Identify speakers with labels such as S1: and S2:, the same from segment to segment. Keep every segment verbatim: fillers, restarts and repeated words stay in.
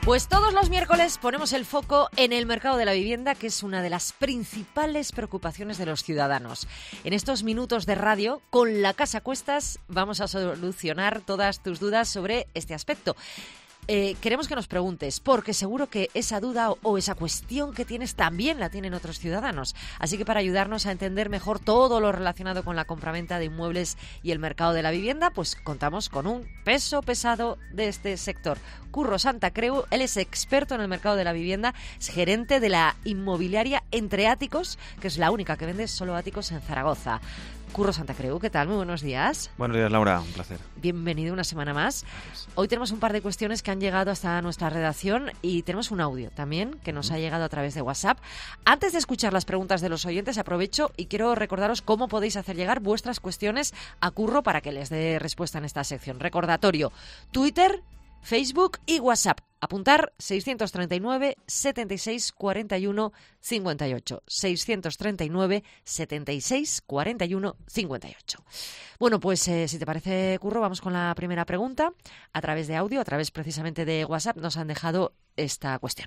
S1: Pues todos los miércoles ponemos el foco en el mercado de la vivienda, que es una de las principales preocupaciones de los ciudadanos. En estos minutos de radio, con La Casa a Cuestas, vamos a solucionar todas tus dudas sobre este aspecto. Eh, queremos que nos preguntes, porque seguro que esa duda o, o esa cuestión que tienes también la tienen otros ciudadanos. Así que para ayudarnos a entender mejor todo lo relacionado con la compraventa de inmuebles y el mercado de la vivienda, pues contamos con un peso pesado de este sector. Curro Santacreu, él es experto en el mercado de la vivienda, es gerente de la inmobiliaria Entre Áticos, que es la única que vende solo áticos en Zaragoza. Curro Santacreu, ¿qué tal? Muy buenos días.
S2: Buenos días, Laura, un placer.
S1: Bienvenido una semana más. Gracias. Hoy tenemos un par de cuestiones que han llegado hasta nuestra redacción y tenemos un audio también que nos ha llegado a través de WhatsApp. Antes de escuchar las preguntas de los oyentes, aprovecho y quiero recordaros cómo podéis hacer llegar vuestras cuestiones a Curro para que les dé respuesta en esta sección. Recordatorio, Twitter, Facebook y WhatsApp. Apuntar seiscientos treinta y nueve, setenta y seis, cuarenta y uno, cincuenta y ocho. seiscientos treinta y nueve, setenta y seis, cuarenta y uno, cincuenta y ocho. Bueno, pues eh, si te parece, Curro, vamos con la primera pregunta. A través de audio, a través precisamente de WhatsApp, nos han dejado esta cuestión.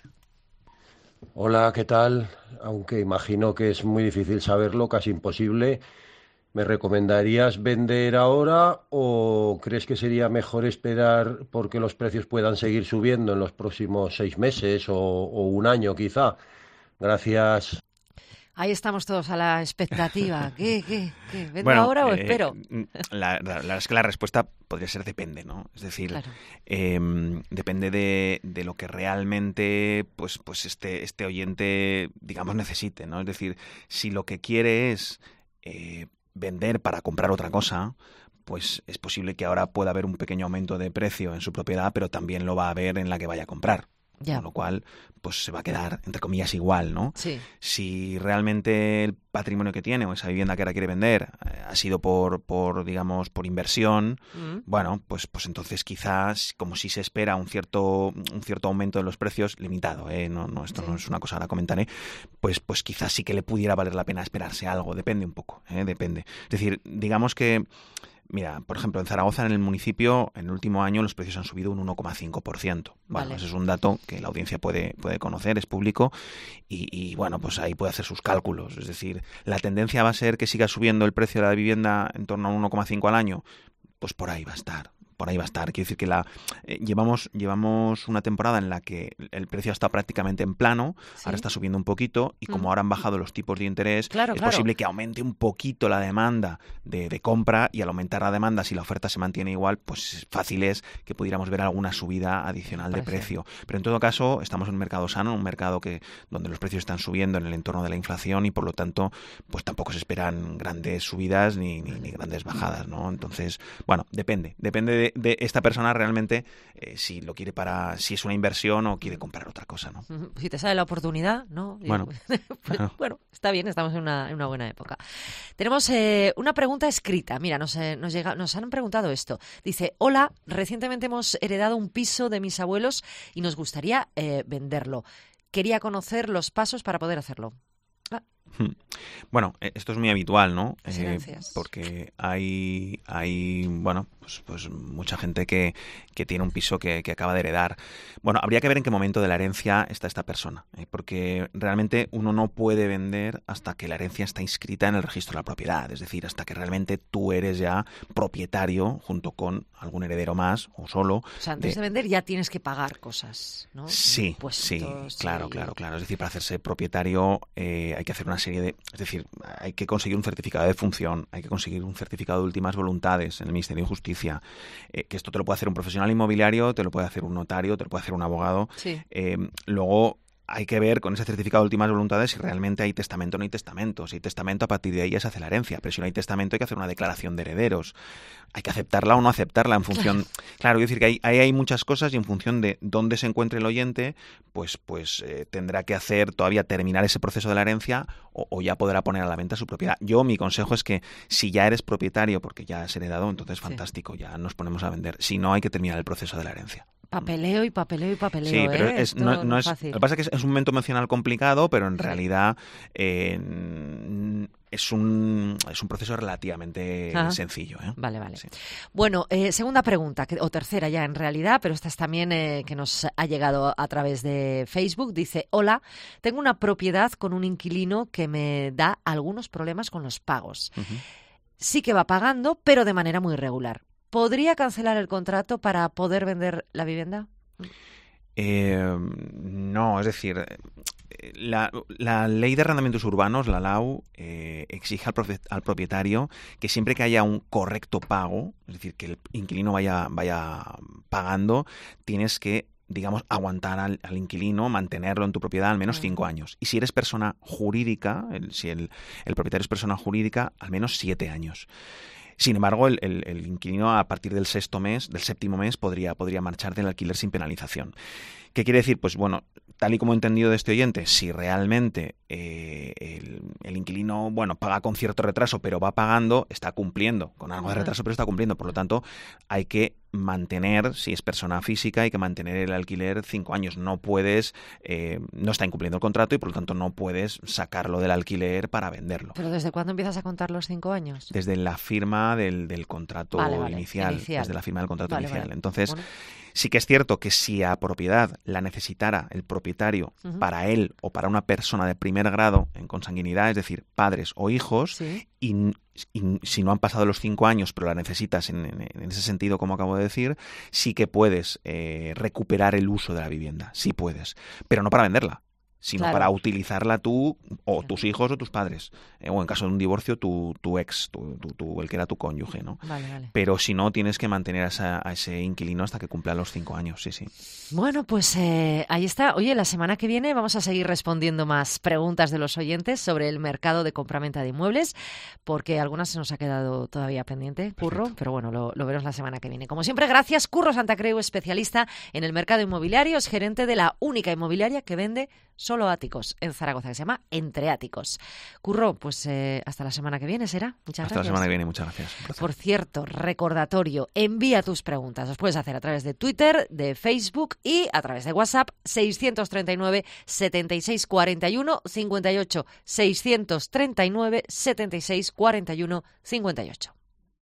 S3: Hola, ¿qué tal? Aunque imagino que es muy difícil saberlo, casi imposible. ¿Me recomendarías vender ahora o crees que sería mejor esperar porque los precios puedan seguir subiendo en los próximos seis meses o, o un año quizá? Gracias.
S1: Ahí estamos todos a la expectativa. ¿Qué, qué, qué? ¿Vendo
S2: bueno,
S1: ahora o
S2: eh,
S1: espero?
S2: La, la, la, es que la respuesta podría ser depende, ¿no? Es decir,
S1: claro.
S2: eh, depende de, de lo que realmente pues, pues este, este oyente, digamos, necesite, ¿no? Es decir, si lo que quiere es Eh, vender para comprar otra cosa, pues es posible que ahora pueda haber un pequeño aumento de precio en su propiedad, pero también lo va a haber en la que vaya a comprar.
S1: Ya.
S2: Con lo cual, pues se va a quedar, entre comillas, igual, ¿no?
S1: Sí.
S2: Si realmente el patrimonio que tiene o esa vivienda que ahora quiere vender eh, ha sido por, por digamos, por inversión, mm. bueno, pues, pues entonces quizás, como si se espera un cierto, un cierto aumento de los precios, limitado, ¿eh? No, no, esto sí. no es una cosa, ahora comentaré, pues, pues quizás sí que le pudiera valer la pena esperarse algo, depende un poco, ¿eh? Depende. Es decir, digamos que mira, por ejemplo, en Zaragoza, en el municipio, en el último año los precios han subido un uno coma cinco por ciento. Bueno, vale. Ese es un dato que la audiencia puede, puede conocer, es público y, y, bueno, pues ahí puede hacer sus cálculos. Es decir, ¿la tendencia va a ser que siga subiendo el precio de la vivienda en torno a un uno coma cinco al año? Pues por ahí va a estar. Por ahí va a estar. Quiero decir que la eh, llevamos llevamos una temporada en la que el precio ha estado prácticamente en plano, sí. Ahora está subiendo un poquito y como mm. ahora han bajado los tipos de interés,
S1: claro,
S2: es
S1: claro.
S2: posible que aumente un poquito la demanda de, de compra y al aumentar la demanda, si la oferta se mantiene igual, pues fácil es que pudiéramos ver alguna subida adicional de precio. Pero en todo caso, estamos en un mercado sano, un mercado que donde los precios están subiendo en el entorno de la inflación y por lo tanto, pues tampoco se esperan grandes subidas ni, ni, ni grandes bajadas, ¿no? Entonces, bueno, depende, depende de De, de esta persona realmente eh, si lo quiere para, si es una inversión o quiere comprar otra cosa, ¿no?
S1: Si te sale la oportunidad, ¿no?
S2: Bueno,
S1: pues,
S2: bueno.
S1: bueno, está bien, estamos en una, en una buena época. Tenemos eh, una pregunta escrita. Mira, nos, eh, nos, llega, nos han preguntado esto. Dice, hola, recientemente hemos heredado un piso de mis abuelos y nos gustaría eh, venderlo. Quería conocer los pasos para poder hacerlo. Ah.
S2: Bueno, esto es muy habitual, ¿no?
S1: Eh,
S2: porque hay, hay bueno, pues, pues mucha gente que, que tiene un piso que, que acaba de heredar. Bueno, habría que ver en qué momento de la herencia está esta persona, ¿eh? Porque realmente uno no puede vender hasta que la herencia está inscrita en el registro de la propiedad, es decir, hasta que realmente tú eres ya propietario junto con algún heredero más o solo.
S1: O sea, antes de, de vender ya tienes que pagar cosas, ¿no?
S2: Sí,
S1: Impuestos,
S2: sí, claro,
S1: y...
S2: claro, claro. Es decir, para hacerse propietario eh, hay que hacer una serie de... Es decir, hay que conseguir un certificado de función, hay que conseguir un certificado de últimas voluntades en el Ministerio de Justicia, eh, que esto te lo puede hacer un profesional inmobiliario, te lo puede hacer un notario, te lo puede hacer un abogado.
S1: Sí.
S2: Eh, luego hay que ver con ese certificado de últimas voluntades si realmente hay testamento o no hay testamento. Si hay testamento, a partir de ahí ya se hace la herencia. Pero si no hay testamento, hay que hacer una declaración de herederos. Hay que aceptarla o no aceptarla en función... Claro, claro quiero decir que ahí hay, hay muchas cosas y en función de dónde se encuentre el oyente, pues, pues eh, tendrá que hacer todavía terminar ese proceso de la herencia o, o ya podrá poner a la venta su propiedad. Yo, mi consejo es que si ya eres propietario porque ya has heredado, entonces fantástico, sí. Ya nos ponemos a vender. Si no, hay que terminar el proceso de la herencia.
S1: Papeleo y papeleo y papeleo.
S2: Sí, pero
S1: ¿eh?
S2: es, no, no es,
S1: fácil.
S2: Lo que pasa es que es un momento emocional complicado, pero en
S1: sí.
S2: realidad eh, es un, es un proceso relativamente
S1: Ajá.
S2: sencillo. ¿eh?
S1: Vale, vale.
S2: Sí.
S1: Bueno, eh, segunda pregunta, que, o tercera ya en realidad, pero esta es también eh, que nos ha llegado a través de Facebook. Dice, hola, tengo una propiedad con un inquilino que me da algunos problemas con los pagos.
S2: Uh-huh.
S1: Sí que va pagando, pero de manera muy irregular. ¿Podría cancelar el contrato para poder vender la vivienda?
S2: Eh, no, es decir, la, la ley de arrendamientos urbanos, la L A U, eh, exige al, profe, al propietario que siempre que haya un correcto pago, es decir, que el inquilino vaya, vaya pagando, tienes que, digamos, aguantar al, al inquilino, mantenerlo en tu propiedad al menos cinco años. Y si eres persona jurídica, el, si el, el propietario es persona jurídica, al menos siete años. Sin embargo, el, el, el inquilino a partir del sexto mes, del séptimo mes, podría, podría marchar del alquiler sin penalización. ¿Qué quiere decir? Pues bueno, tal y como he entendido de este oyente, si realmente eh, el, el inquilino, bueno, paga con cierto retraso, pero va pagando, está cumpliendo, con algo de retraso, pero está cumpliendo. Por lo tanto, hay que mantener, si es persona física, hay que mantener el alquiler cinco años. No puedes, eh, no está incumpliendo el contrato y por lo tanto no puedes sacarlo del alquiler para venderlo.
S1: ¿Pero desde cuándo empiezas a contar los cinco años?
S2: Desde la firma del, del contrato
S1: vale, vale,
S2: inicial,
S1: inicial.
S2: Desde la firma del contrato
S1: vale,
S2: inicial.
S1: Vale.
S2: Entonces,
S1: bueno.
S2: sí que es cierto que si a propiedad la necesitara el propietario uh-huh. para él o para una persona de primer grado en consanguinidad, es decir, padres o hijos,
S1: ¿sí?
S2: y, y si no han pasado los cinco años, pero la necesitas en, en, en ese sentido, como acabo de decir, sí que puedes eh, recuperar el uso de la vivienda, sí puedes, pero no para venderla, sino
S1: claro.
S2: para utilizarla tú o tus hijos o tus padres. Eh, o en caso de un divorcio, tu, tu ex, tu, tu, tu, el que era tu cónyuge, ¿no?
S1: Vale, vale.
S2: Pero si no, tienes que mantener a, esa, a ese inquilino hasta que cumpla los cinco años, sí, sí.
S1: Bueno, pues eh, ahí está. Oye, la semana que viene vamos a seguir respondiendo más preguntas de los oyentes sobre el mercado de compraventa de inmuebles, porque algunas se nos ha quedado todavía pendiente, Curro, perfecto. Pero bueno, lo, lo veremos la semana que viene. Como siempre, gracias, Curro Santacreu, especialista en el mercado inmobiliario, es gerente de la única inmobiliaria que vende solo áticos en Zaragoza, que se llama Entre Áticos. Curro, pues eh, hasta la semana que viene será. Muchas
S2: hasta
S1: gracias.
S2: Hasta la semana que viene, muchas gracias.
S1: Por cierto, recordatorio, envía tus preguntas. Los puedes hacer a través de Twitter, de Facebook y a través de WhatsApp seiscientos treinta y nueve, setenta y seis cuarenta y uno, cincuenta y ocho. seiscientos treinta y nueve, setenta y seis cuarenta y uno, cincuenta y ocho.